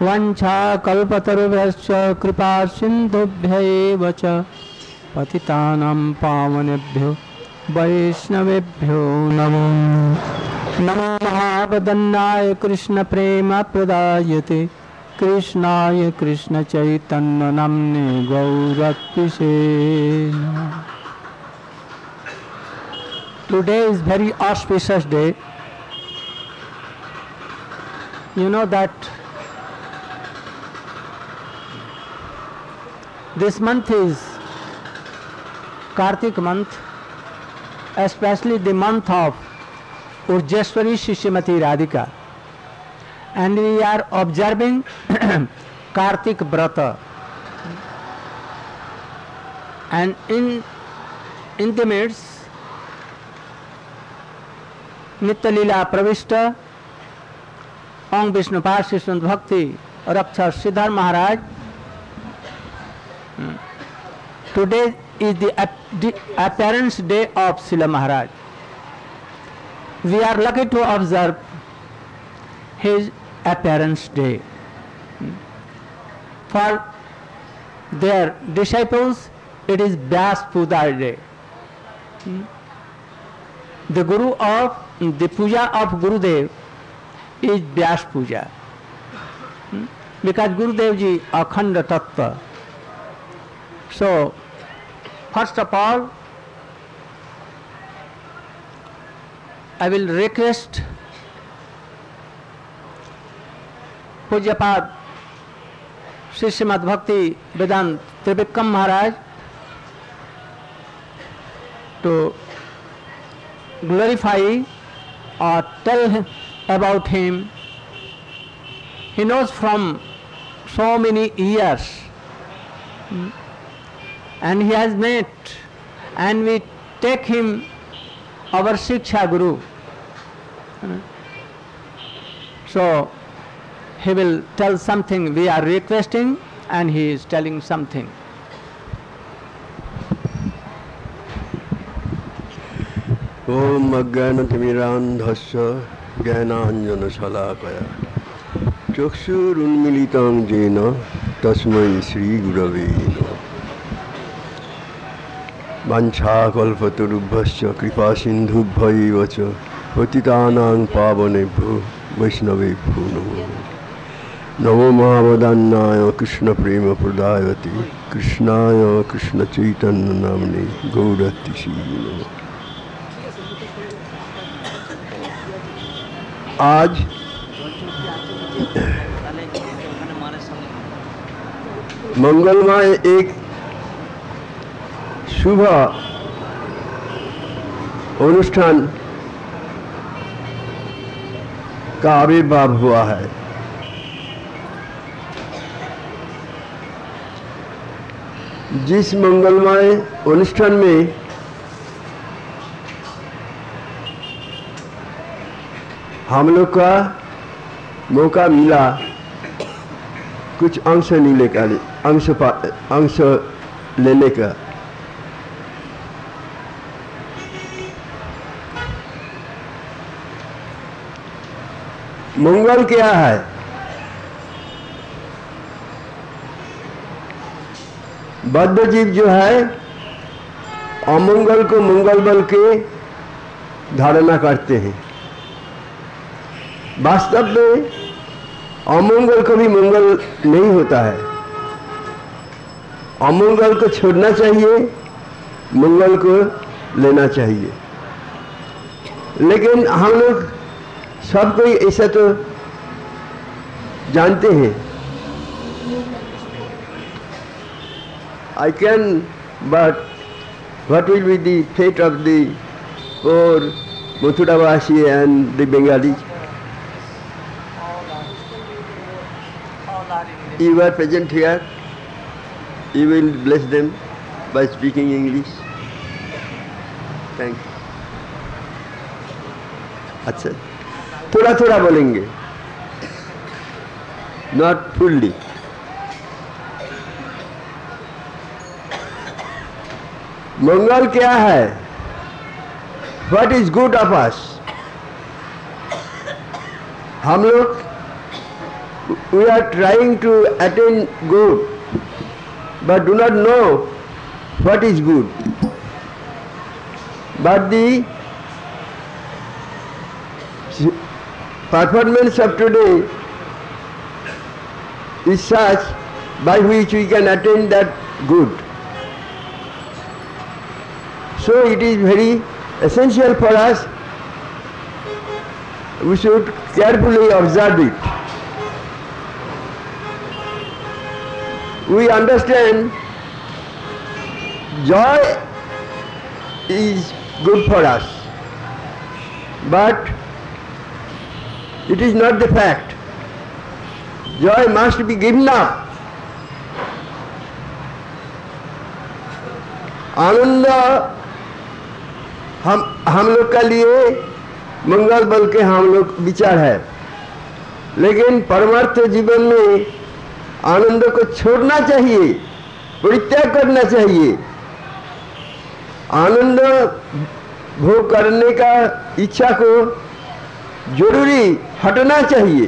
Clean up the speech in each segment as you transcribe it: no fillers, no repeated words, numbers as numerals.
वंशा कल्पतरुभ्यश्च कृपा सिन्धुभ्यैव च पतितानां पावनेभ्यो वैष्णवेभ्यो नमो नमो महावदन्नाय कृष्ण प्रेम प्रदायते कृष्णाय कृष्ण चैतन्य नाम्ने गौरत्पिषे नमः। Today is very auspicious day. You know that this month is Kartik month, especially the month of Urjeshwari Shishimati Radhika, and we are observing Kartik Brata, and in the midst Nitya Leela Pravishta Om Vishnu Pasishant Bhakti Raksha Siddhar Maharaj. Today is the appearance day of Srila Maharaj. We are lucky to observe his appearance day. For their disciples, it is Vyas Puja day. The puja of Gurudev is Vyas Puja. Because Gurudev ji Akhanda Tattva. So, first of all, I will request Pujyapad Sri Srimad Bhakti Vedanta Trivikram Maharaj to glorify or tell about him. He knows from so many years, and he has met, and we take him our Shiksha Guru. So he will tell something. We are requesting, and he is telling something. Om Ajnanatimirandhasya Jnananjana Shalakaya Chakshurunmilitam Jena Tasmai Sri Gurave Namaha. Vancha kalpatarubhasya kripa sindhubhaiva cha patitanang pavanebhyo vaishnavebhyo namo namo mahavadannaya krishna prema pradayate krishnaya krishna chaitanya namne gauratisi namo. आज मंगलमय एक शुभ अनुष्ठान का आविर्भाव हुआ है। जिस मंगलमय अनुष्ठान में हम लोग का मौका मिला कुछ अंश लेने का। मंगल क्या है? बद्ध जीव जो है अमंगल को मंगल बल के धारणा करते हैं। वास्तव में अमंगल को भी मंगल नहीं होता है। अमंगल को छोड़ना चाहिए, मंगल को लेना चाहिए। लेकिन हम लोग सब कोई ऐसा तो जानते हैं। I can, but what will be the fate of the poor Mathuravasi and the Bengalis? You are present here. You will bless them by speaking English. Thank you. अच्छा, थोड़ा थोड़ा बोलेंगे, not fully. मंगल क्या है? What is good of us? हम लोग we are trying to attain good, but do not know what is good. But the performance of today is such by which we can attain that good. So it is very essential for us, we should carefully observe it. We understand joy is good for us, but it is not the fact. Joy must be given up. आनंद हम लोग का लिए मंगल बल के हम लोग विचार है, लेकिन परमार्थ जीवन में आनंद को छोड़ना चाहिए, परित्याग करना चाहिए। आनंद भोग करने का इच्छा को जरूरी हटना चाहिए।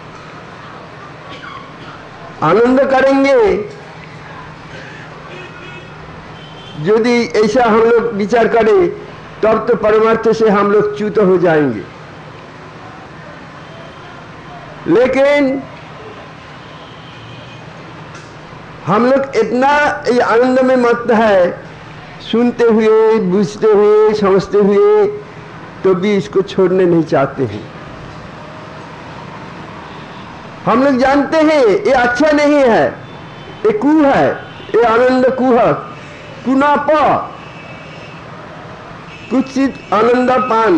आनंद करेंगे यदि ऐसा हम लोग विचार करें, तब तो परमार्थ से हम लोग च्युत हो जाएंगे। लेकिन हम लोग इतना ये आनंद में मत है, सुनते हुए, बुझते हुए, समझते हुए, तो भी इसको छोड़ने नहीं चाहते हैं। हम लोग जानते हैं ये अच्छा नहीं है, ये कू है, ये आनंद कुह कुनाप कुछ आनंद पान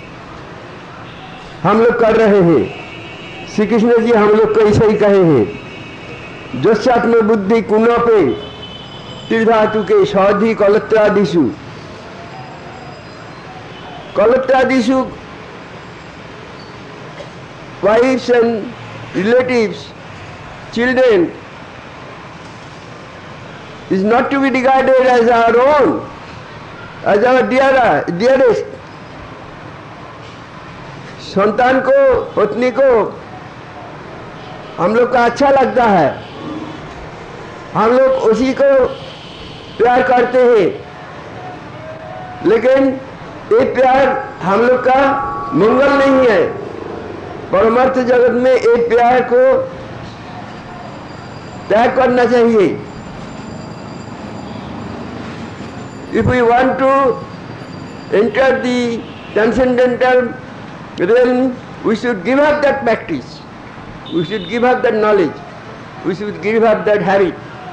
हम लोग कर रहे हैं। श्री कृष्ण जी हम लोग को ऐसे ही कहे हैं, जस्यात्म बुद्धि कुनापे तीर्थातु के सौधि कलत्रादिशु wives and relatives, children is not to be regarded as our own, as our dearest. संतान को, पत्नी को हम लोग का अच्छा लगता है, हम लोग उसी को प्यार करते हैं, लेकिन ये प्यार हम लोग का मंगल नहीं है। परमार्थ जगत में ये प्यार को त्याग करना चाहिए। If we want to enter the transcendental realm, we should give up that practice, we should give up that knowledge, we should give up that habit.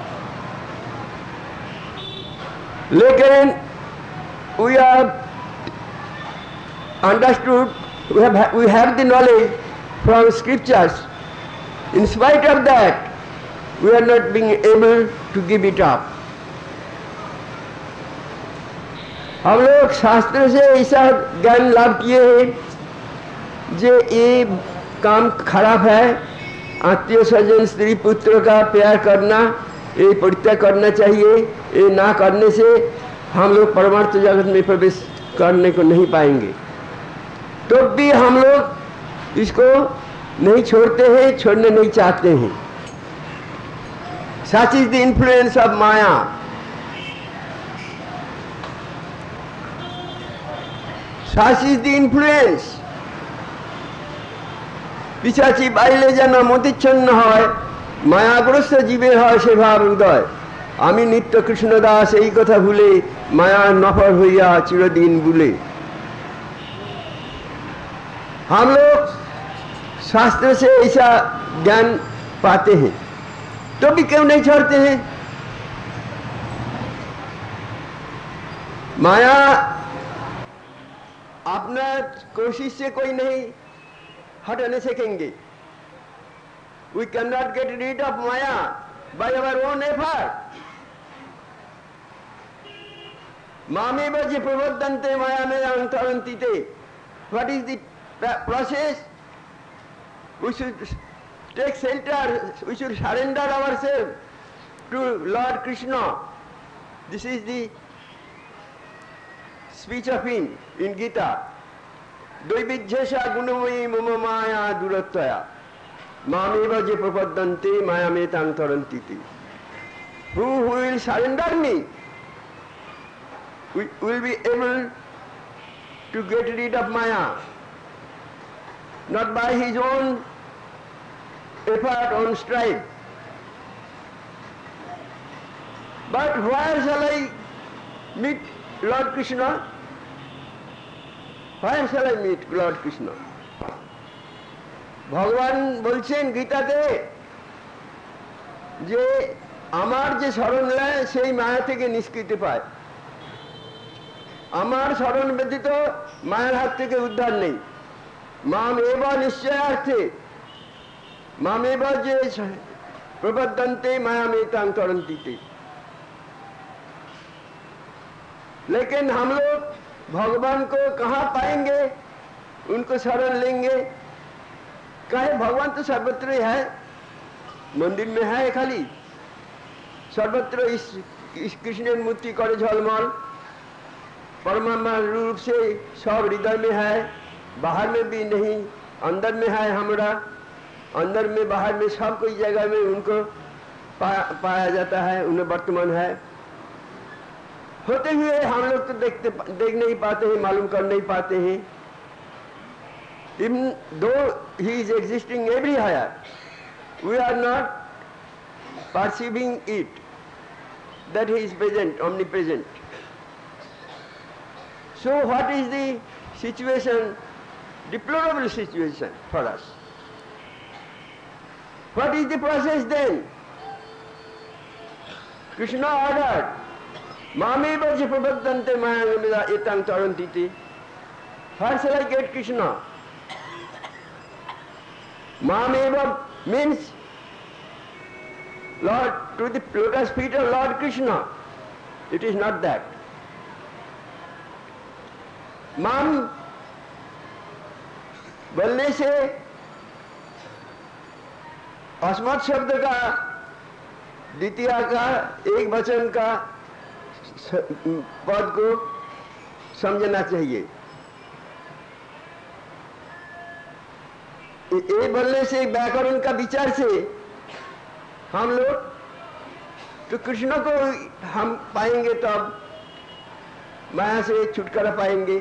लेकिन we have understood, we have the knowledge from scriptures. In spite of that, we are not being able to give it up. हम लोग शास्त्र से ऐसा ज्ञान लाभ किए हैं जे ये काम खराब है, आत्मीय स्वजन स्त्री पुत्र का प्यार करना ये परित्याग करना चाहिए, ये ना करने से हम लोग परमार्थ जगत में प्रवेश करने को नहीं पाएंगे। तो भी हम लोग इसको नहीं छोड़ते हैं, छोड़ने नहीं चाहते हैं। Such is the influence of Maya. Such is the influence. পিছাচি বাইলে যেন মতিচ্ছন্ন হয়, মায়াগ্রস্ত জীবের হয় সে ভাব হৃদয়। আমি নিত্য কৃষ্ণ দাস এই কথা ভুলে মায়ার নফর হইয়া চিরদিন বুলে। हम लोग शास्त्र से ऐसा ज्ञान पाते हैं, तो भी क्यों नहीं छोड़ते हैं? माया अपना कोशिश से कोई नहीं हटाने सकेंगे। We cannot get rid of Maya by our own effort. मामे बजे प्रवर्तन्ते माया में अंतरंतिते. What is the process? We should take shelter, we should surrender ourselves to Lord Krishna. This is the speech of him in Gita. Dvaibijyesha gunamoyi mama maya durattaya. Mameva je prapaddante mayametang tarantiti. Who will surrender me will be able to get rid of Maya, not by his own effort, own strive. But where shall I meet Lord Krishna? Where shall I meet Lord Krishna? ভগবান বলছেন গীতাতে যে আমার যে শরণ নেয় সেই মায়া থেকে নিষ্কৃতি পায়। আমার শরণ ব্যতীত মায়ের হাত থেকে উদ্ধার নেই। মাম এব নিশ্চয়ার্থে माम एव जे प्रबद्धन्ते मायामेतां तरन्ति। लेकिन हम लोग भगवान को कहाँ पाएंगे, उनको शरण लेंगे? कहे भगवान तो सर्वत्र है, मंदिर में है खाली, सर्वत्र इस कृष्ण मूर्ति करे झलमल, परमात्मा रूप से सब हृदय में है, बाहर में भी नहीं, अंदर में है हमारा, अंदर में बाहर में सब कोई जगह में उनको पाया जाता है, उन्हें वर्तमान है। होते हुए हम लोग तो देख नहीं पाते हैं, मालूम कर नहीं पाते हैं। Even though he is existing everywhere, we are not perceiving it, that he is present, omnipresent. So what is the situation? Deplorable situation for us. What is the process then? Krishna ordered, Mameva je prapaddante mayangamida etang tarantiti. Where shall I get Krishna? Mameva means Lord, to the lotus feet of Lord Krishna. It is not that. Mam बोलने से अस्मत् शब्द का द्वितीय का एक वचन का पद को समझना चाहिए। ये बोलने से व्याकरण का विचार से हम लोग तो कृष्ण को हम पाएंगे, तब माया से छुटकारा पाएंगे।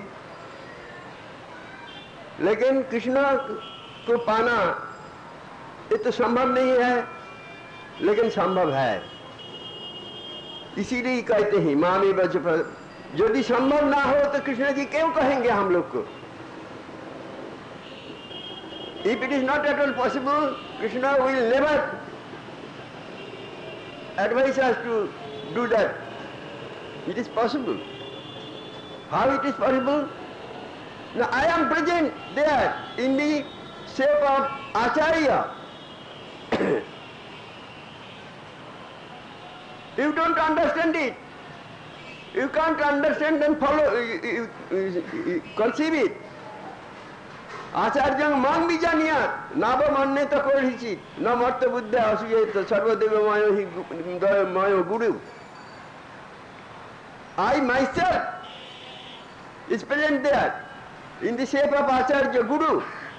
लेकिन कृष्ण को पाना ये तो संभव नहीं है, लेकिन संभव है। इसीलिए कहते हैं मामे बच, यदि संभव ना हो तो कृष्ण जी क्यों कहेंगे हम लोग को? If it is not at all possible, Krishna will never advise us to do that. It is possible. How it is possible? Now I am present there in the shape of Acharya. You don't understand it. You can't understand and follow, you conceive it. आचार्य मांग भी जानिया नाव मान्य तो कोई न मर्त बुद्ध असुये तो सर्वदेव मायो ही मायो गुरु। I myself is present there in the shape of Acharya Guru.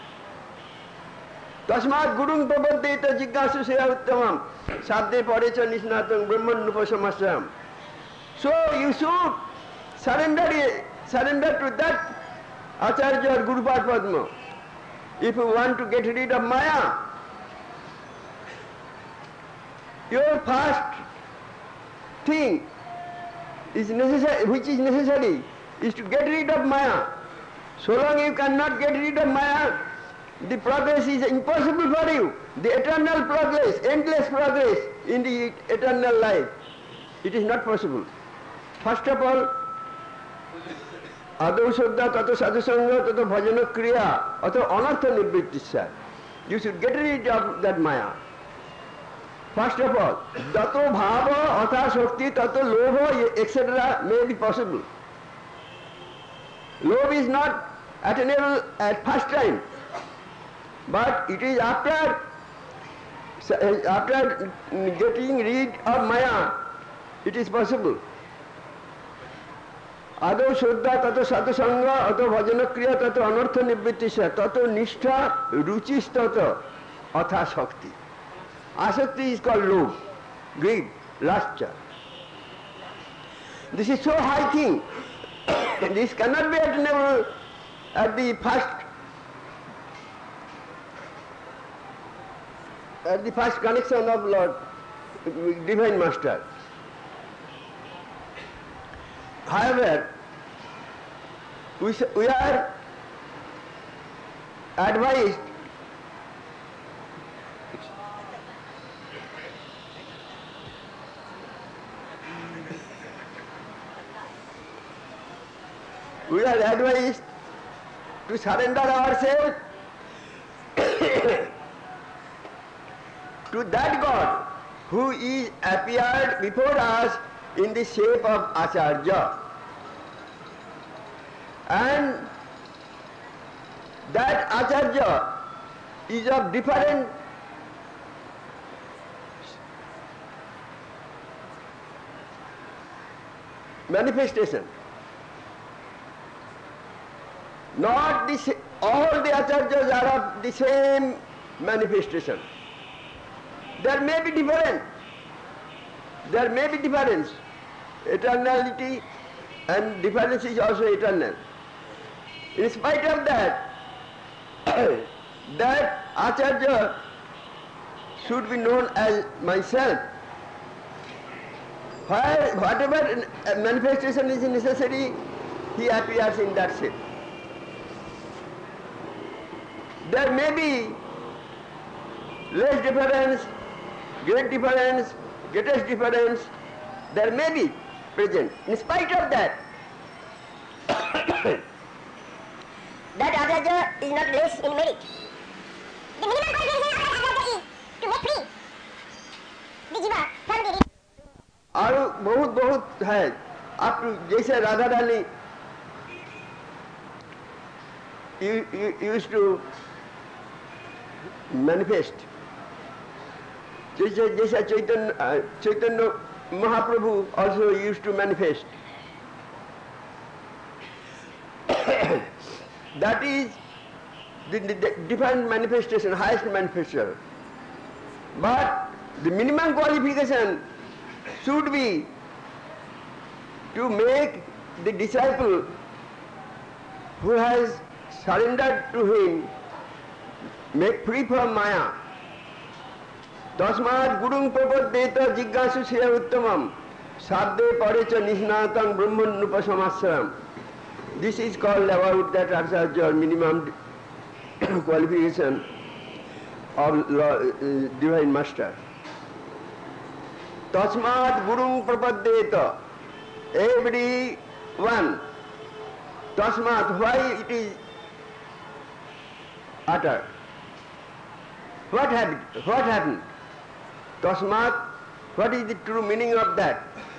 तस्मात् गुरुं प्रपद्येत जिज्ञासु से उत्तमम् साधे परे च निष्णातं ब्रह्मण्युपशमस्यम्. So you should surrender to that Acharya or Guru Padma. If you want to get rid of Maya, your first thing is necessary, which is necessary, is to get rid of Maya. So long you cannot get rid of Maya, the progress is impossible for you. The eternal progress, endless progress in the eternal life, it is not possible. First of all, आदौ श्रद्धा ततो साधुसंग ततो भजन क्रिया अथवा अनर्थ निवृत्ति। You should get rid of that Maya. First of all, tato bhava atha shakti tato lobha etc. may be possible. Love is not attainable at first time, but it is after getting rid of Maya, it is possible. आदौ श्रद्धा ततो साधुसंग अतो भजन क्रिया ततो अनर्थ निवृत्ति ततो निष्ठा रुचि ततो atha shakti. Asakti is called love, greed, lust. This is so high thing. This cannot be attainable at the first connection of Lord, Divine Master. However, we are advised to surrender ourselves to that God who is appeared before us in the shape of Acharya. And that Acharya is of different manifestation. Not all the Acharyas are of the same manifestation. There may be difference. There may be difference. Eternality and difference is also eternal. In spite of that, that Acharya should be known as myself. Whatever manifestation is necessary, he appears in that shape. There may be less difference, great difference, greatest difference, there may be present. In spite of that, that Acharya is not less in merit. The minimum qualification of Acharya is to make free the jiva from the और बहुत है. आप जैसे Radha Rani used to manifest, जैसा चैतन्य Mahaprabhu also used to manifest. That is the different manifestation, highest manifestation. But the minimum qualification should be to make the disciple who has surrendered to him make free from Maya. Tasmat gurung prapaddeta jiggasu shreya uttamam sabde parecha nishnatang brahman nupasamasram. This is called about that Acharya, minimum qualification of Divine Master. Tasmat gurung prapaddeta. Everyone. Tasmat, why it is uttered? What happened? Tasmat, what is the true meaning of that?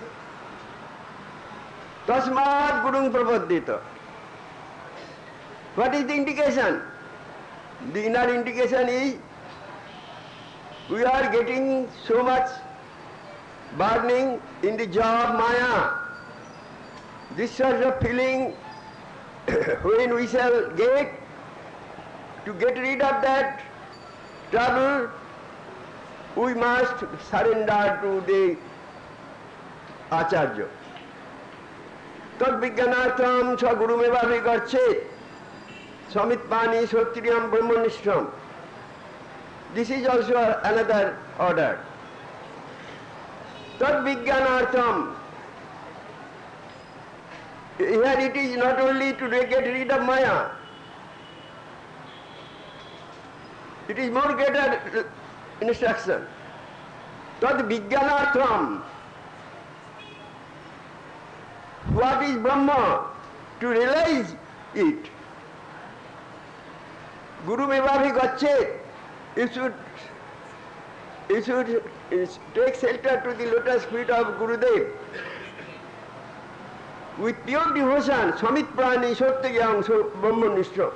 Tasmat gurung prapaddeta. What is the indication? The inner indication is we are getting so much burning in the jaw of Maya. This sort of feeling when we shall get rid of that trouble, we must surrender to the Acharya. Tad vijnanatham sa gurumeva vigarchet samitpani sotriyam brahmanishram. This is also another order. Tad vijnanatham. Here it is not only to get rid of Maya, it is more greater instruction. Tad vijnanatham. What is Brahma? To realize it. Guru Mevavi Gachet. You should take shelter to the lotus feet of Gurudev. With pure devotion, Samit Prani Sotyayam Brahmanishra.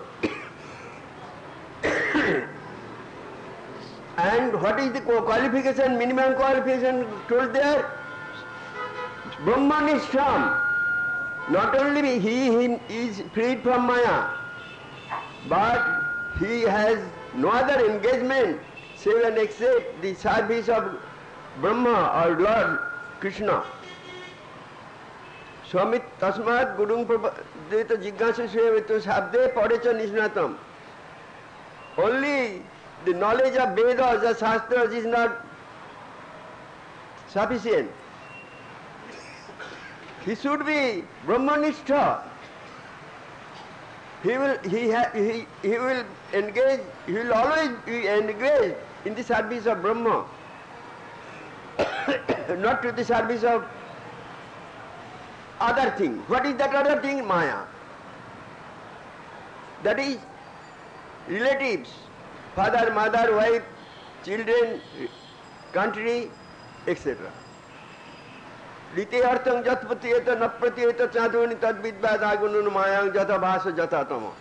And what is the qualification, minimum qualification told there? Brahmanishram. Not only he is freed from Maya, but he has no other engagement save and accept the service of Brahma or Lord Krishna. Swami Tasmat Gurung Prabhadeta Jignasu Sevetu Sabde Padecha Nishnatam. Only the knowledge of Vedas or Shastras is not sufficient. He should be Brahmanistha. He will engage, he will always be engaged in the service of Brahma, not to the service of other thing. What is that other thing? Maya. That is relatives, father, mother, wife, children, country, etc. Rite artham jat pratiyeta na pratiyeta chaduni tad vidvad agunun mayang jata bhasa jata tama.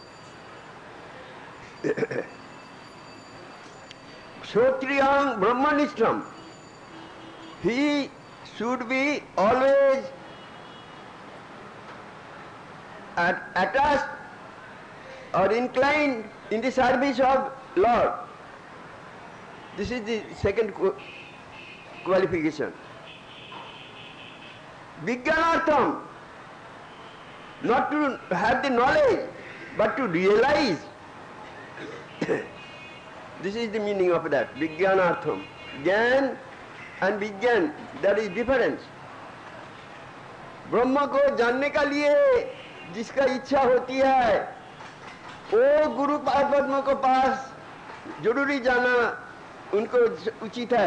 Shotriyang brahmanistram. He should be always attached or inclined in the service of Lord. This is the second qualification. Vijnanartham, not to have the knowledge, but to realize. This is the meaning of that. Vijnanartham. Gyan and Vijnan, that is difference. ब्रह्म को जानने का लिए जिसका इच्छा होती है वो गुरु पद्म को पास जरूरी जाना उनको उचित है.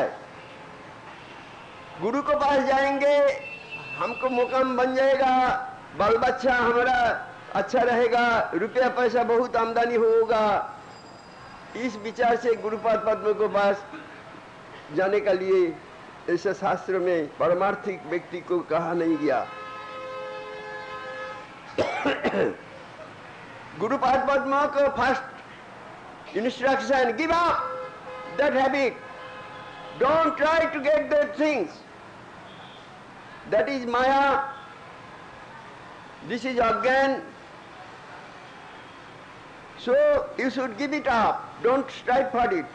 गुरु को पास जाएंगे, हमको मुकाम बन जाएगा, बाल बच्चा हमारा अच्छा रहेगा, रुपया पैसा बहुत आमदनी होगा. इस विचार से गुरुपाद पद्म को पास जाने का लिए ऐसा शास्त्र में परमार्थिक व्यक्ति को कहा नहीं गया. गुरुपाद पद्म को first instruction, give up that habit, don't try to get that things. That is Maya, this is Agyan. So you should give it up, don't strive for it.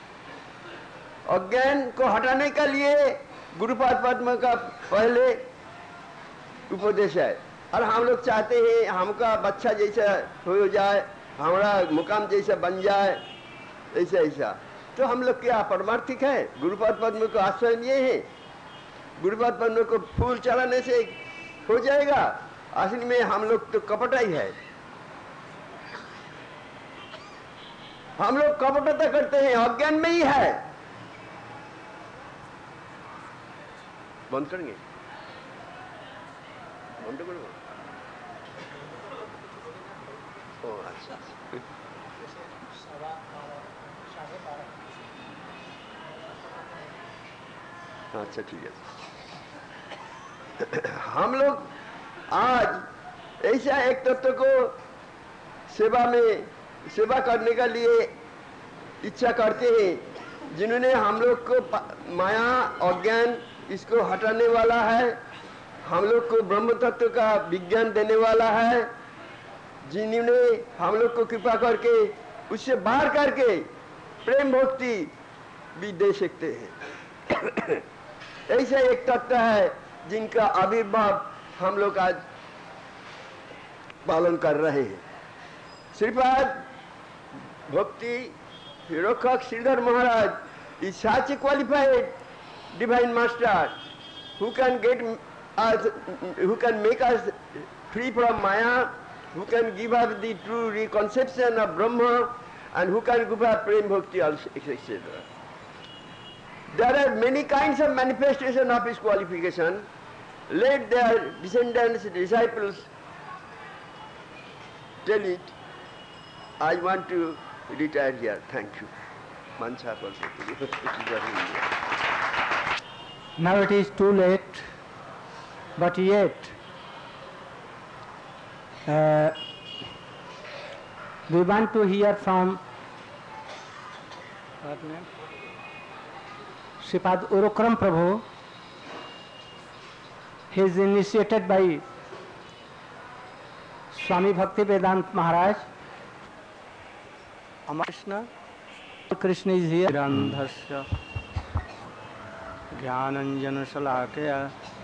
अज्ञान को हटाने के लिए गुरुपाद पद्म का पहले उपदेश है. और हम लोग चाहते हैं हमका बच्चा जैसा हो जाए, हमारा मुकाम जैसा बन जाए, ऐसा ऐसा. तो हम लोग क्या परमार्थिक है? गुरुपाद पद्म को आश्रय लिए हैं. गुरुपाद पद्म को फूल चढ़ाने से हो जाएगा? असल में हम लोग तो कपटा ही है. हम लोग कपटता करते हैं, अज्ञान में ही है. बंद करेंगे, बंद करो. अच्छा, अच्छा ठीक है. हम लोग आज ऐसा एक तत्व को सेवा करने के लिए इच्छा करते हैं जिन्होंने हम लोग को माया अज्ञान इसको हटाने वाला है, हम लोग को ब्रह्म तत्व का विज्ञान देने वाला है, जिन्होंने हम लोग को कृपा करके उससे बाहर करके प्रेम भक्ति भी दे सकते हैं. ऐसा एक तत्व है जिनका आविर्भाव हम लोग आज पालन कर रहे हैं. श्रीपाद भक्ति Hirokak Sridhar Maharaj is such a qualified divine master who can make us free from Maya, who can give us the true reconception of Brahma, and who can give us Prem Bhakti, etc. There are many kinds of manifestation of his qualification. Let their descendants, disciples tell it. I want to retire here. Thank you. Now it is too late, but yet we want to hear from Sripad Urukram Prabhu. He is initiated by Swami Bhakti Vedant Maharaj, Amar Krishna, Krishna धीरंधस्य ज्ञानंजनशलाकया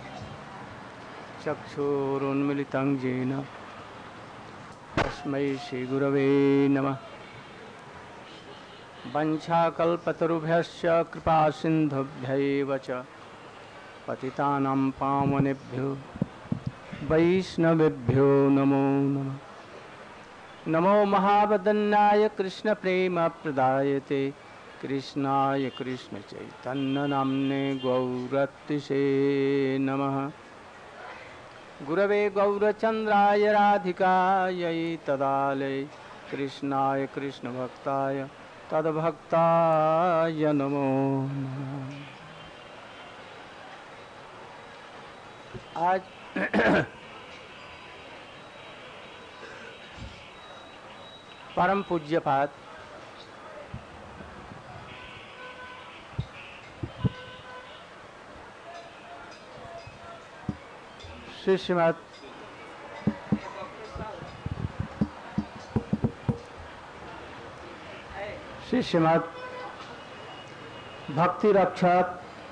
चक्षुरुन्मिलितं येन तस्मै श्रीगुरवे नमः। वंशाकल्पतरुभ्यश्च कृपासिन्धुभ्यैव च पतितानां पावनेभ्यो वैष्णवेभ्यो नमो नमः। नमो महावदन्याय कृष्णप्रेमप्रदायते कृष्णाय कृष्णचैतन्यनाम्ने गौरत्तिसे नमः। गुरवे गौरचन्द्राय राधिकायै तदालये कृष्णाय कृष्णभक्ताय तद्भक्ताय नमो नमः। आज परम पूज्यपाद श्रीमद भक्ति रक्षक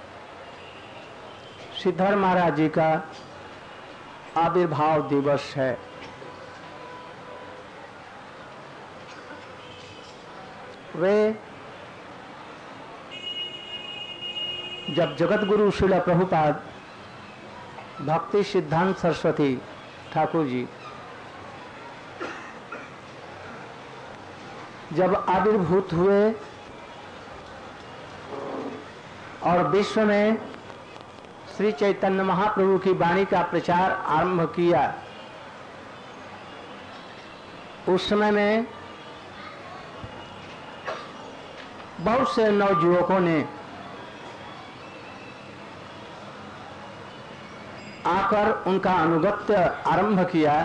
सिद्धर महाराज जी का आविर्भाव दिवस है। वे जब जगत गुरु श्रील प्रभुपाद भक्ति सिद्धांत सरस्वती ठाकुर जी जब आविर्भूत हुए और विश्व में श्री चैतन्य महाप्रभु की वाणी का प्रचार आरंभ किया, उस समय में बहुत से नवयुवकों ने आकर उनका अनुगत्य आरंभ किया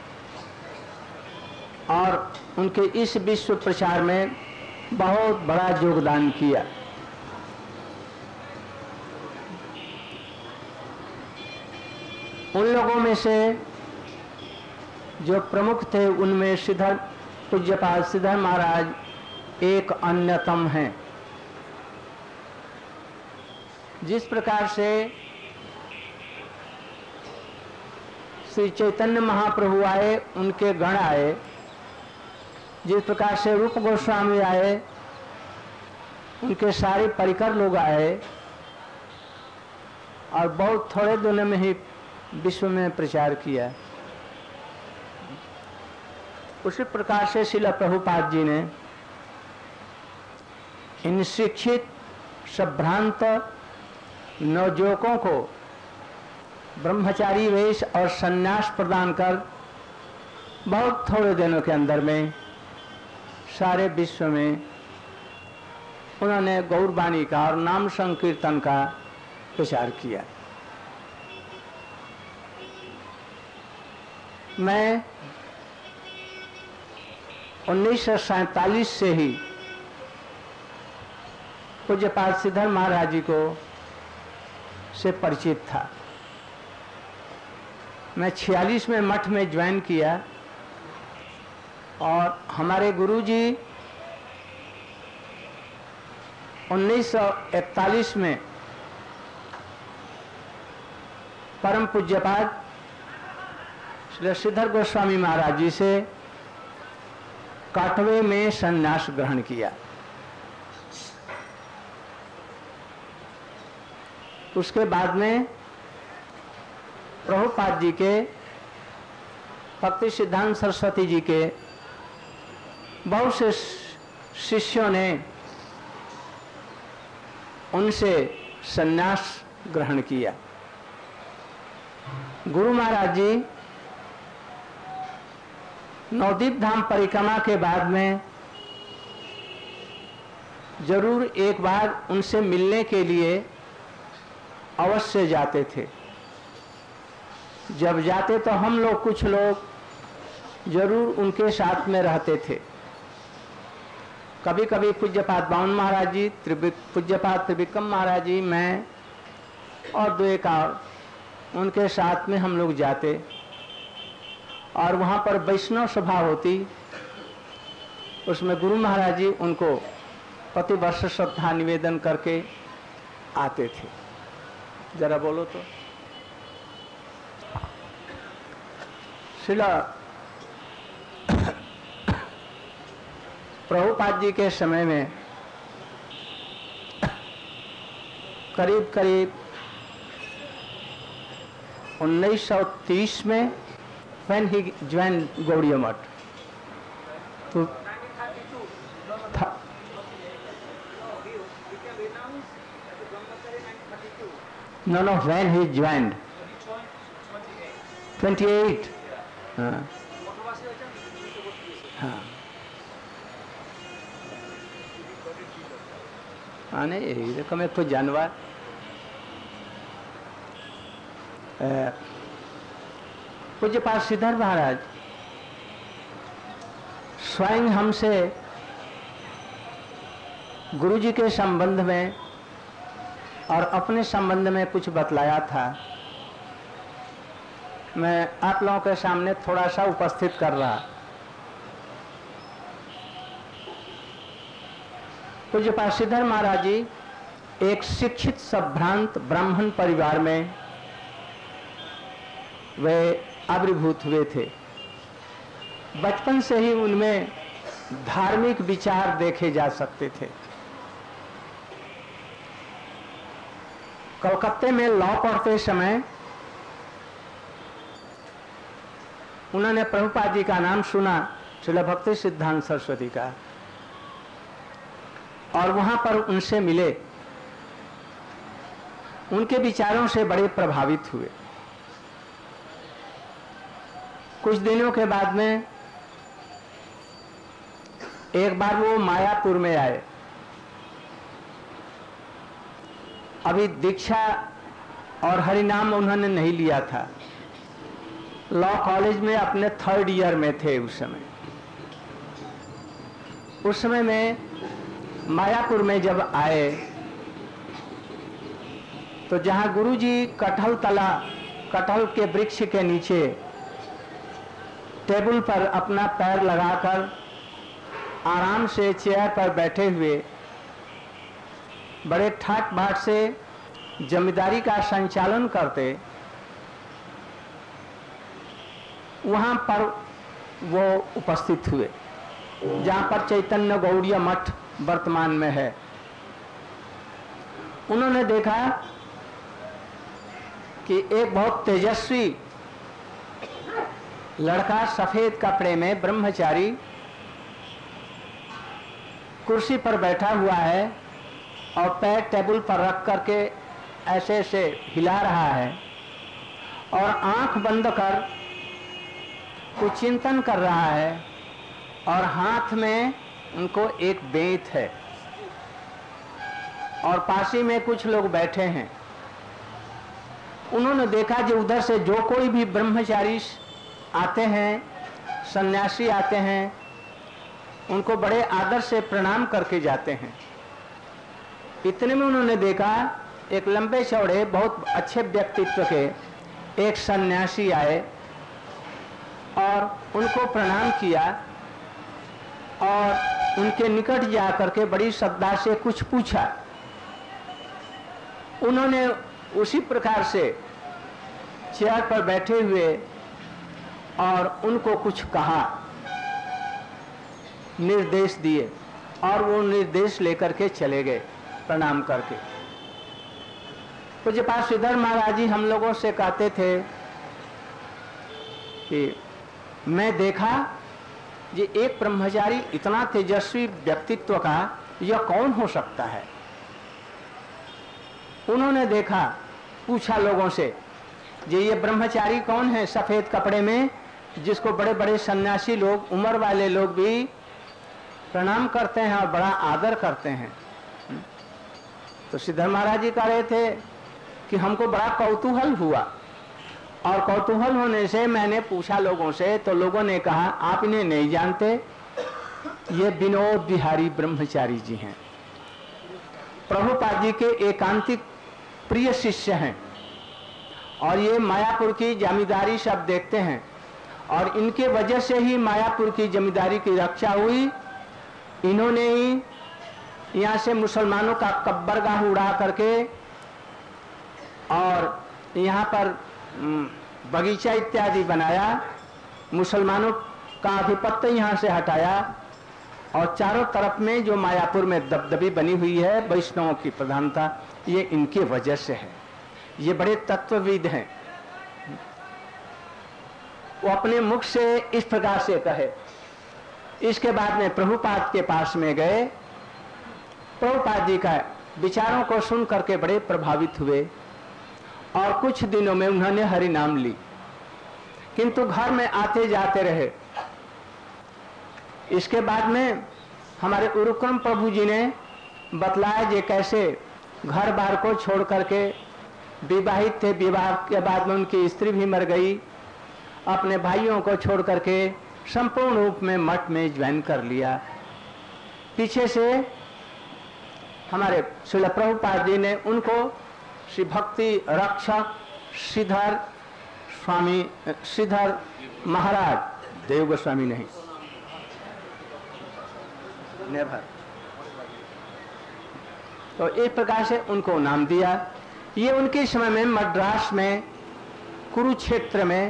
और उनके इस विश्व प्रचार में बहुत बड़ा योगदान किया। उन लोगों में से जो प्रमुख थे उनमें श्रीधर पूज्यपाद श्रीधर महाराज एक अन्यतम हैं। जिस प्रकार से श्री चैतन्य महाप्रभु आए, उनके गण आए, जिस प्रकार से रूप गोस्वामी आए, उनके सारे परिकर लोग आए और बहुत थोड़े दिनों में ही विश्व में प्रचार किया, उसी प्रकार से श्रील प्रभुपाद जी ने इन शिक्षित संभ्रांत नवयुवकों को ब्रह्मचारी वेश और संन्यास प्रदान कर बहुत थोड़े दिनों के अंदर में सारे विश्व में उन्होंने गौरवाणी का और नाम संकीर्तन का प्रचार किया। मैं 1947 से ही पूज्यपाद श्रीधर महाराज जी को से परिचित था। मैं 46 में मठ में ज्वाइन किया और हमारे गुरुजी 1941 में परम पूज्यपाद श्री श्रीधर गोस्वामी महाराज जी से काटवे में संन्यास ग्रहण किया। उसके बाद में प्रभुपाद जी के भक्ति सिद्धांत सरस्वती जी के बहुत से शिष्यों ने उनसे संन्यास ग्रहण किया। गुरु महाराज जी नवदीप धाम परिक्रमा के बाद में जरूर एक बार उनसे मिलने के लिए अवश्य जाते थे। जब जाते तो हम लोग कुछ लोग जरूर उनके साथ में रहते थे। कभी कभी पूज्यपाद बावन महाराज जी, पूज्यपाद त्रिविक्रम महाराज जी, मैं और दो एक और उनके साथ में हम लोग जाते और वहाँ पर वैष्णव सभा होती, उसमें गुरु महाराज जी उनको प्रतिवर्ष श्रद्धा निवेदन करके आते थे। जरा बोलो तो। शिला प्रभुपाद जी के समय में करीब करीब 1930 में when he joined Gaudiya Math, तो no, when he joined 28. हाँ हाँ आने रकम एक तो जानवर पूज्यपाद श्रीधर महाराज स्वयं हमसे गुरु जी के संबंध में और अपने संबंध में कुछ बतलाया था। मैं आप लोगों के सामने थोड़ा सा उपस्थित कर रहा। पूज्यपाद श्रीधर महाराज जी एक शिक्षित संभ्रांत ब्राह्मण परिवार में वे आविर्भूत हुए थे। बचपन से ही उनमें धार्मिक विचार देखे जा सकते थे। कलकत्ते में लॉ पढ़ते समय उन्होंने प्रभुपाद जी का नाम सुना, श्रील भक्ति सिद्धांत सरस्वती का, और वहां पर उनसे मिले। उनके विचारों से बड़े प्रभावित हुए। कुछ दिनों के बाद में एक बार वो मायापुर में आए। अभी दीक्षा और हरिनाम उन्होंने नहीं लिया था। लॉ कॉलेज में अपने 3rd ईयर में थे उस समय। उस समय में मायापुर में जब आए तो जहां गुरुजी कटहल के वृक्ष के नीचे टेबल पर अपना पैर लगाकर आराम से चेयर पर बैठे हुए बड़े ठाट बाट से जमींदारी का संचालन करते, वहां पर वो उपस्थित हुए जहां पर चैतन्य गौड़ीय मठ वर्तमान में है। उन्होंने देखा कि एक बहुत तेजस्वी लड़का सफेद कपड़े में ब्रह्मचारी कुर्सी पर बैठा हुआ है और पैर टेबल पर रख करके ऐसे ऐसे हिला रहा है और आंख बंद कर कुछ चिंतन कर रहा है, और हाथ में उनको एक बेंत है और पासी में कुछ लोग बैठे हैं। उन्होंने देखा कि उधर से जो कोई भी ब्रह्मचारी आते हैं, सन्यासी आते हैं, उनको बड़े आदर से प्रणाम करके जाते हैं। इतने में उन्होंने देखा एक लंबे चौड़े बहुत अच्छे व्यक्तित्व के एक सन्यासी आए और उनको प्रणाम किया और उनके निकट जा करके बड़ी श्रद्धा से कुछ पूछा। उन्होंने उसी प्रकार से चेयर पर बैठे हुए और उनको कुछ कहा, निर्देश दिए, और वो निर्देश लेकर के चले गए प्रणाम करके। पूज्यपाद श्रीधर महाराज जी हम लोगों से कहते थे कि मैं देखा ये एक ब्रह्मचारी इतना तेजस्वी व्यक्तित्व का यह कौन हो सकता है। उन्होंने देखा, पूछा लोगों से ये ब्रह्मचारी कौन है सफेद कपड़े में, जिसको बड़े बड़े सन्यासी लोग, उम्र वाले लोग भी प्रणाम करते हैं और बड़ा आदर करते हैं। तो श्रीधर महाराज जी कह रहे थे कि हमको बड़ा कौतूहल हुआ, और कौतूहल होने से मैंने पूछा लोगों से, तो लोगों ने कहा आप इन्हें नहीं जानते, ये विनोद बिहारी ब्रह्मचारी जी हैं, प्रभुपाद जी के एकांतिक प्रिय शिष्य हैं, और ये मायापुर की जमींदारी सब देखते हैं, और इनके वजह से ही मायापुर की जमींदारी की रक्षा हुई। इन्होंने ही यहाँ से मुसलमानों का कब्बरगाह उड़ा करके और यहाँ पर बगीचा इत्यादि बनाया, मुसलमानों का आधिपत्य यहाँ से हटाया और चारों तरफ में जो मायापुर में दबदबी बनी हुई है वैष्णवों की प्रधानता, ये इनके वजह से है। ये बड़े तत्वविद हैं। वो अपने मुख से इस प्रकार से कहे। इसके बाद में प्रभुपाद के पास में गए। प्रभुपाद जी का विचारों को सुन करके बड़े प्रभावित हुए और कुछ दिनों में उन्होंने हरि नाम ली, किंतु घर में आते जाते रहे। इसके बाद में हमारे उरुक्रम प्रभु जी ने बतलाया जे कैसे घर बार को छोड़ करके विवाहित थे, विवाह के बाद में उनकी स्त्री भी मर गई, अपने भाइयों को छोड़ करके संपूर्ण रूप में मठ में ज्वाइन कर लिया। पीछे से हमारे श्रील प्रभुपाद जी ने उनको श्री भक्ति रक्षक श्रीधर स्वामी, श्रीधर महाराज, देव गोस्वामी नहीं, नेवर, तो एक प्रकार से उनको नाम दिया। ये उनके समय में मद्रास में, कुरुक्षेत्र में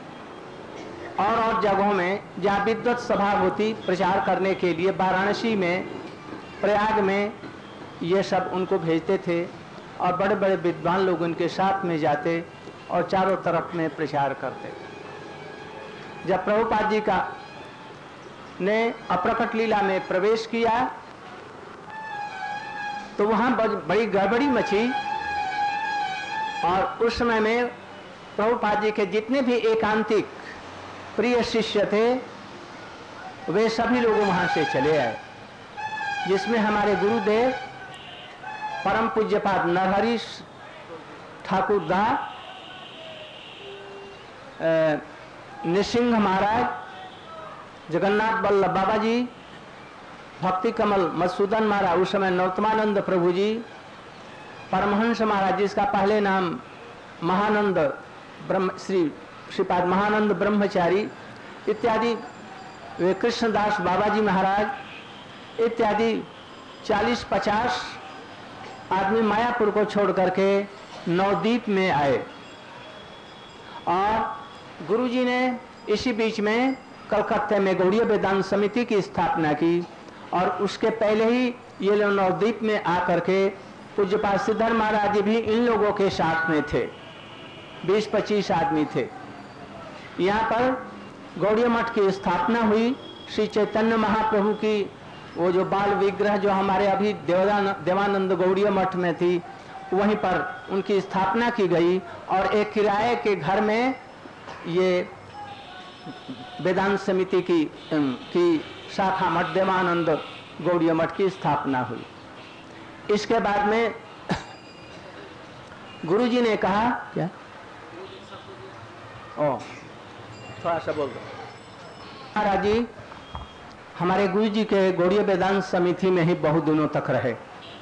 और जगहों में जहाँ विद्वत सभा होती प्रचार करने के लिए, वाराणसी में, प्रयाग में, ये सब उनको भेजते थे और बड़े बड़े विद्वान लोग उनके साथ में जाते और चारों तरफ में प्रचार करते। जब प्रभुपाद जी का ने अप्रकट लीला में प्रवेश किया तो वहाँ बड़ी गड़बड़ी मची और उस समय में प्रभुपाद जी के जितने भी एकांतिक प्रिय शिष्य थे वे सभी लोग वहाँ से चले आए, जिसमें हमारे गुरुदेव परम पूज्यपाद नरहरि ठाकुर दास, निसिंह महाराज, जगन्नाथ वल्लभ बाबा जी, भक्ति कमल मधुसूदन महाराज, उस समय नरोत्तमानंद प्रभु जी, परमहंस महाराज जिसका पहले नाम महानंद ब्रह्म, श्रीपाद महानंद ब्रह्मचारी इत्यादि, वे कृष्णदास बाबा जी महाराज इत्यादि 40-50 आदमी मायापुर को छोड़ करके नवद्वीप में आए। और गुरुजी ने इसी बीच में कलकत्ते में गौड़ीय वेदांत समिति की स्थापना की और उसके पहले ही ये लोग नवद्वीप में आकर के पूज्यपाद सिद्धर महाराज जी भी इन लोगों के साथ में थे, 20-25 आदमी थे। यहाँ पर गौड़ीय मठ की स्थापना हुई। श्री चैतन्य महाप्रभु की वो जो बाल विग्रह जो हमारे अभी देवानंद गौड़ीय मठ में थी, वहीं पर उनकी स्थापना की गई और एक किराए के घर में ये वेदांत समिति की शाखा मठ देवानंद गौड़ीय मठ की स्थापना हुई। इसके बाद में गुरुजी ने कहा, क्या थोड़ा सा बोल दो महाराज जी, हमारे गुरु जी के गौड़ीय वेदांत समिति में ही बहुत दिनों तक रहे,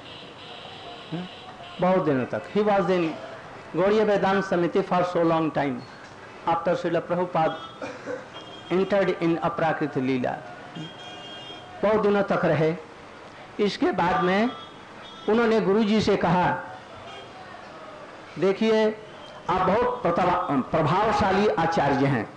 बहुत दिनों तक। He was in Gaudiya Vedanta Samiti for so long time after Srila Prabhupada entered in अपराकृत लीला, बहुत दिनों तक रहे। इसके बाद में उन्होंने गुरु जी से कहा, देखिए आप बहुत प्रभावशाली आचार्य हैं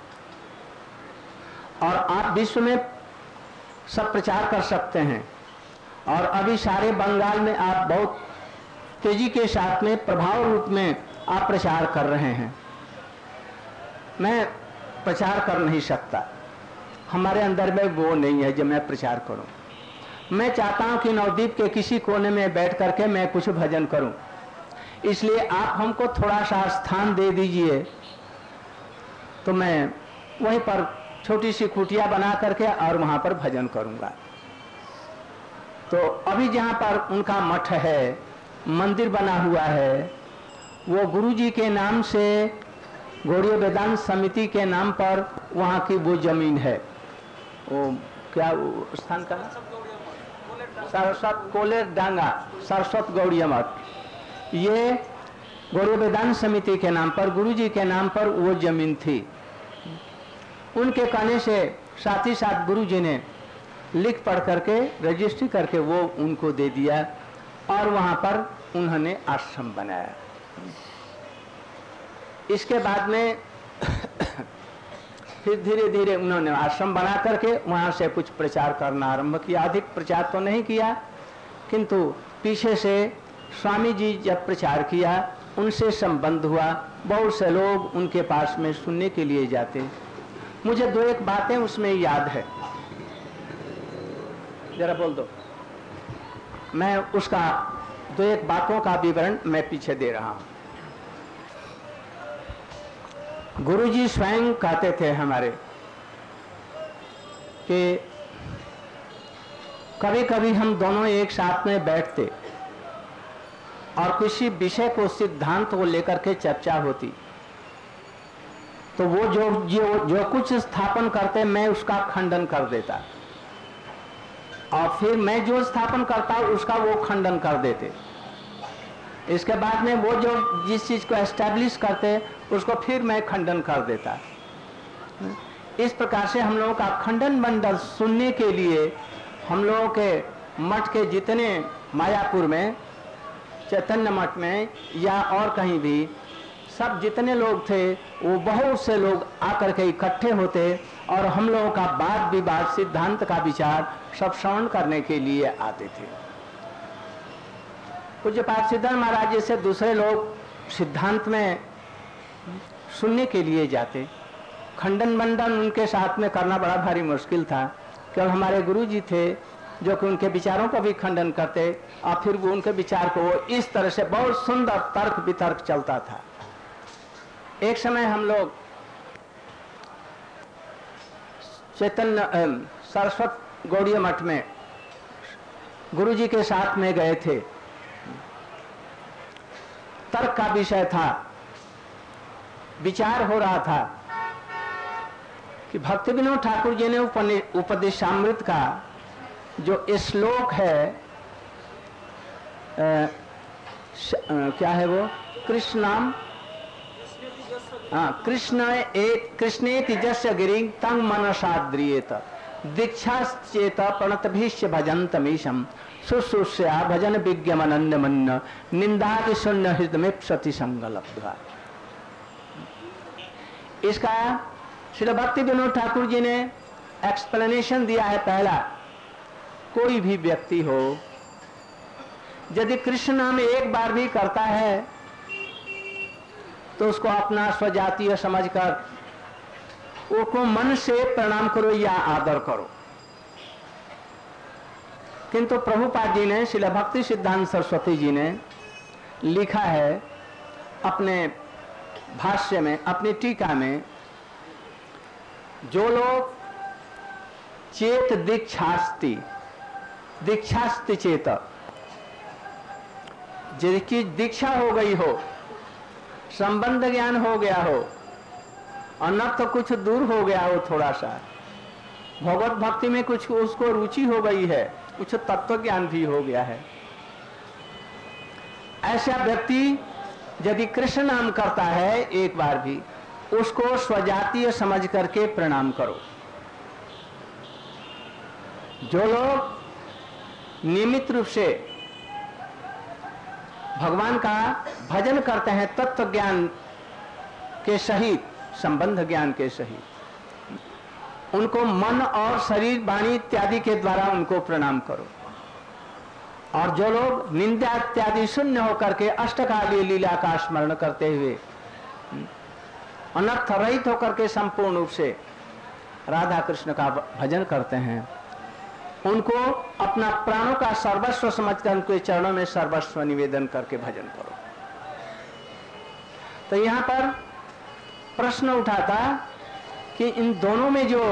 और आप विश्व में सब प्रचार कर सकते हैं और अभी सारे बंगाल में आप बहुत तेजी के साथ में प्रभाव रूप में आप प्रचार कर रहे हैं। मैं प्रचार कर नहीं सकता, हमारे अंदर में वो नहीं है जो मैं प्रचार करूं। मैं चाहता हूं कि नवद्वीप के किसी कोने में बैठ करके मैं कुछ भजन करूं, इसलिए आप हमको थोड़ा सा स्थान दे दीजिए तो मैं वहीं पर छोटी सी कुटिया बना करके और वहां पर भजन करूंगा। तो अभी जहां पर उनका मठ है, मंदिर बना हुआ है, वो गुरुजी के नाम से गौड़ीय वेदांत समिति के नाम पर वहां की वो जमीन है। वो क्या वो स्थान का सरस्वत कोलेर डांगा सरस्वत गौड़ीय मठ, ये गौड़ीय वेदांत समिति के नाम पर, गुरुजी के नाम पर वो जमीन थी। उनके कहने से साथ ही साथ गुरुजी ने लिख पढ़ करके रजिस्ट्री करके वो उनको दे दिया और वहां पर उन्होंने आश्रम बनाया। इसके बाद में फिर धीरे धीरे उन्होंने आश्रम बना करके वहां से कुछ प्रचार करना आरंभ किया। अधिक प्रचार तो नहीं किया, किंतु पीछे से स्वामी जी जब प्रचार किया उनसे संबंध हुआ, बहुत से लोग उनके पास में सुनने के लिए जाते। मुझे दो एक बातें उसमें याद है, जरा बोल दो। मैं उसका दो एक बातों का विवरण मैं पीछे दे रहा हूं। गुरुजी स्वयं कहते थे हमारे कि कभी कभी हम दोनों एक साथ में बैठते और किसी विषय को, सिद्धांत को लेकर के चर्चा होती, तो वो जो कुछ स्थापन करते मैं उसका खंडन कर देता और फिर मैं जो स्थापन करता उसका वो खंडन कर देते। इसके बाद में वो जो जिस चीज को एस्टैब्लिश करते उसको फिर मैं खंडन कर देता। इस प्रकार से हम लोगों का खंडन मंडल सुनने के लिए हम लोगों के मठ के जितने मायापुर में, चैतन्य मठ में या और कहीं भी, सब जितने लोग थे वो बहुत से लोग आकर के इकट्ठे होते और हम लोगों का वाद विवाद, सिद्धांत का विचार सब श्रवण करने के लिए आते थे। पूज्यपाद सिद्धार्थ महाराज जैसे दूसरे लोग सिद्धांत में सुनने के लिए जाते। खंडन मंडन उनके साथ में करना बड़ा भारी मुश्किल था, केवल हमारे गुरु जी थे जो कि उनके विचारों का भी खंडन करते और फिर वो उनके विचार को वो इस तरह से बहुत सुंदर तर्क वितर्क चलता था। एक समय हम लोग चैतन्य सरस्वत गौड़ीय मठ में गुरु जी के साथ में गए थे। तर्क का विषय था, विचार हो रहा था कि भक्ति विनोद ठाकुर जी ने उपदेशामृत का जो श्लोक है, क्या है वो, कृष्ण नाम, कृष्णेति जस्य गिरिं तं मनसाद्रियेत दीक्षाश्चेत प्रणतभीष्य भजन्तमीशं शुश्रूष्या भजन विज्ञमनन्यमन्न निंदाति शून्य हृदयमेप्सति संगलब्ध्वा। इसका श्री भक्ति विनोद ठाकुर जी ने एक्सप्लेनेशन दिया है। पहला, कोई भी व्यक्ति हो यदि कृष्ण नाम एक बार भी करता है तो उसको अपना स्वजातीय समझकर उसको मन से प्रणाम करो या आदर करो। किंतु प्रभुपाद जी ने, श्रील भक्ति सिद्धांत सरस्वती जी ने लिखा है अपने भाष्य में, अपनी टीका में, जो लोग चेत दीक्षास्ति चेत, जिसकी दीक्षा हो गई हो, संबंध ज्ञान हो गया हो और न तो कुछ दूर हो गया हो, थोड़ा सा भगवत भक्ति में कुछ उसको रुचि हो गई है, कुछ तत्व ज्ञान भी हो गया है, ऐसा व्यक्ति यदि कृष्ण नाम करता है एक बार भी, उसको स्वजातीय समझ करके प्रणाम करो। जो लोग नियमित रूप से भगवान का भजन करते हैं तत्व ज्ञान के सहित, संबंध ज्ञान के सहित, उनको मन और शरीर, वाणी इत्यादि के द्वारा उनको प्रणाम करो। और जो लोग निंदा इत्यादि शून्य होकर के अष्टकालीय लीला का स्मरण करते हुए अनर्थ रहित होकर के संपूर्ण रूप से राधा कृष्ण का भजन करते हैं, उनको अपना प्राणों का सर्वस्व समझकर उनके चरणों में सर्वस्व निवेदन करके भजन करो। तो यहाँ पर प्रश्न उठाता कि इन दोनों में जो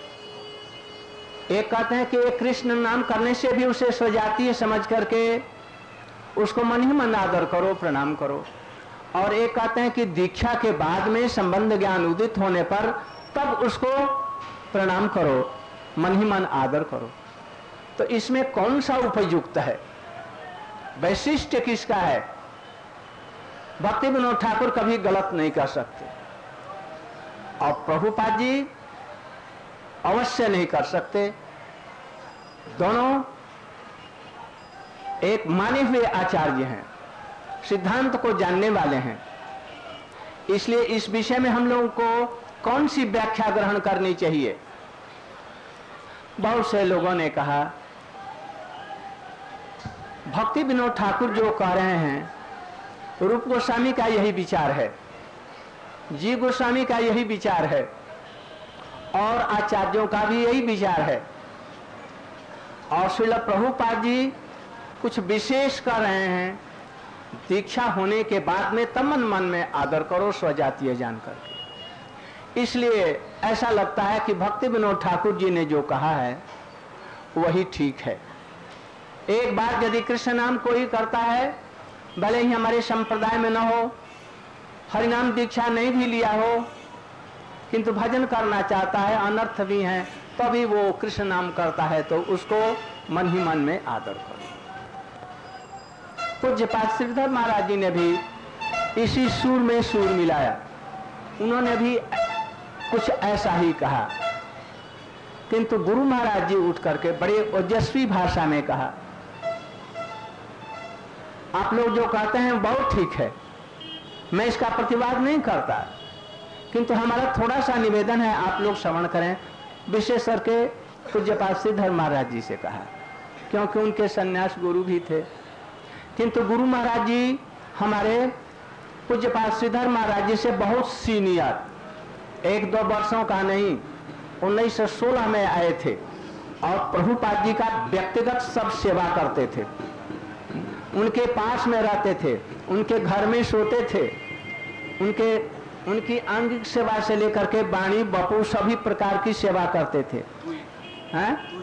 एक कहते हैं कि कृष्ण नाम करने से भी उसे स्वजातीय समझ करके उसको मन ही मन आदर करो, प्रणाम करो, और एक कहते हैं कि दीक्षा के बाद में संबंध ज्ञान उदित होने पर तब उसको प्रणाम करो, मन ही मन आदर करो। तो इसमें कौन सा उपयुक्त है, वैशिष्ट्य किसका है? भक्ति विनोद ठाकुर कभी गलत नहीं कर सकते और प्रभुपाद जी अवश्य नहीं कर सकते। दोनों एक माने हुए आचार्य हैं, सिद्धांत को जानने वाले हैं। इसलिए इस विषय में हम लोगों को कौन सी व्याख्या ग्रहण करनी चाहिए? बहुत से लोगों ने कहा, भक्ति विनोद ठाकुर जो कह रहे हैं, रूप गोस्वामी का यही विचार है, जी गोस्वामी का यही विचार है, और आचार्यों का भी यही विचार है। और श्रील प्रभुपाद जी कुछ विशेष कर रहे हैं, दीक्षा होने के बाद में तमन मन में आदर करो स्वजातीय जानकर के। इसलिए ऐसा लगता है कि भक्ति विनोद ठाकुर जी ने जो कहा है वही ठीक है। एक बार यदि कृष्ण नाम कोई करता है, भले ही हमारे संप्रदाय में न हो, हरिनाम दीक्षा नहीं भी लिया हो, किंतु भजन करना चाहता है, अनर्थ भी है, तभी वो कृष्ण नाम करता है, तो उसको मन ही मन में आदर करो। पूज्यपाद श्रीधर महाराज जी ने भी इसी सुर में सुर मिलाया, उन्होंने भी कुछ ऐसा ही कहा, किंतु गुरु महाराज जी उठ करके बड़े ओजस्वी भाषा में कहा, आप लोग जो कहते हैं बहुत ठीक है, मैं इसका प्रतिवाद नहीं करता, किंतु हमारा थोड़ा सा निवेदन है, आप लोग श्रवण करें। विशेष करके पूज्यपाद श्रीधर महाराज जी से कहा, क्योंकि उनके सन्यास गुरु भी थे। किंतु गुरु महाराज जी हमारे पूज्यपाद श्रीधर महाराज जी से बहुत सीनियर, 1-2 वर्षों का नहीं, 1916 में आए थे और प्रभुपाद जी का व्यक्तिगत सब सेवा करते थे, उनके पास में रहते थे, उनके घर में सोते थे, उनकी आंगिक सेवा से लेकर के वाणी बपू सभी प्रकार की सेवा करते थे। हैं?